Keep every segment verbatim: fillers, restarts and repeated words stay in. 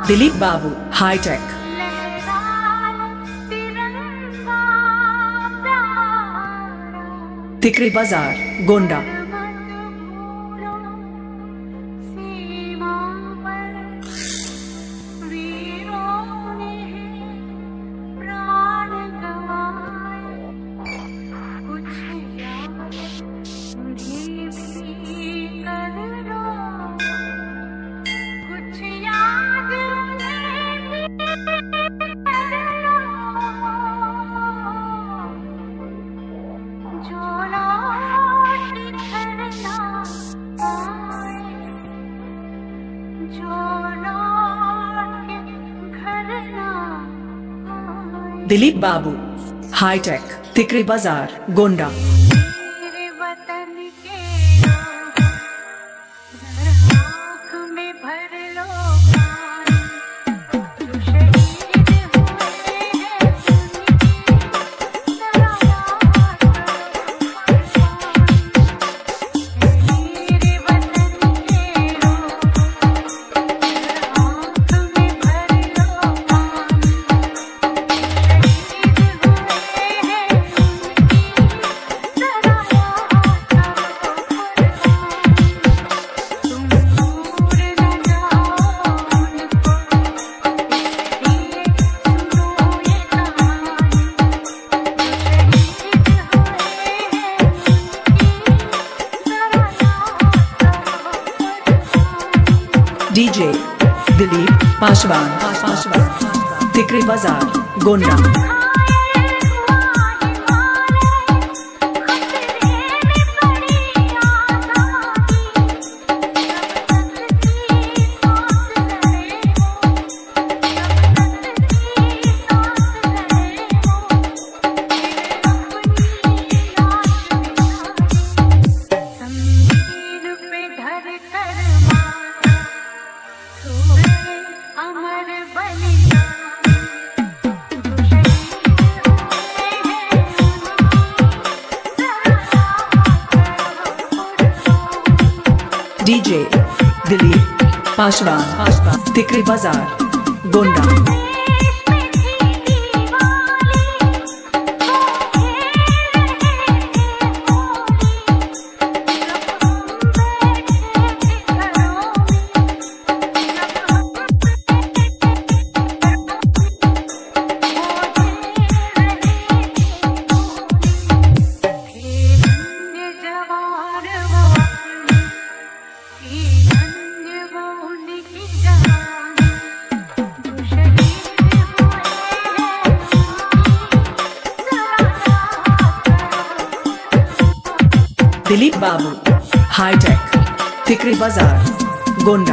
Dilip Babu hitech. Tikri बाजार Gonda. Dilip Babu hitech, Tikri बाजार Gonda. DJ Dilip Paswan, Tikri बाजार गोंडा। डीजे दिलीप पासवान, तिकरी बाजार गोंडा। दिलीप बाबू हाईटेक, तिकरी बाजार गोंडा।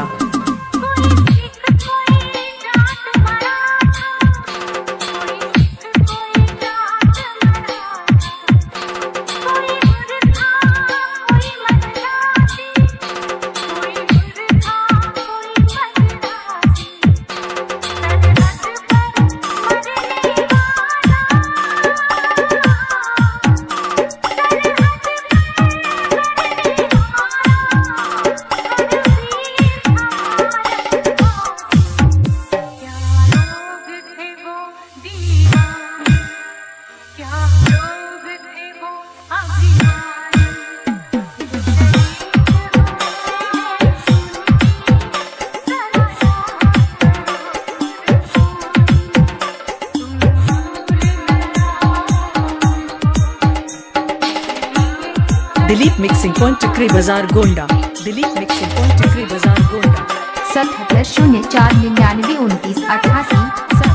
दिलीप मिक्सिंग पॉइंट, तिकरी बाजार गोंडा। दिलीप मिक्सिंग पॉइंट, तिकरी बाजार गोंडा। सतहत्तर शून्य चार निन्यानवे उनतीस अठासी।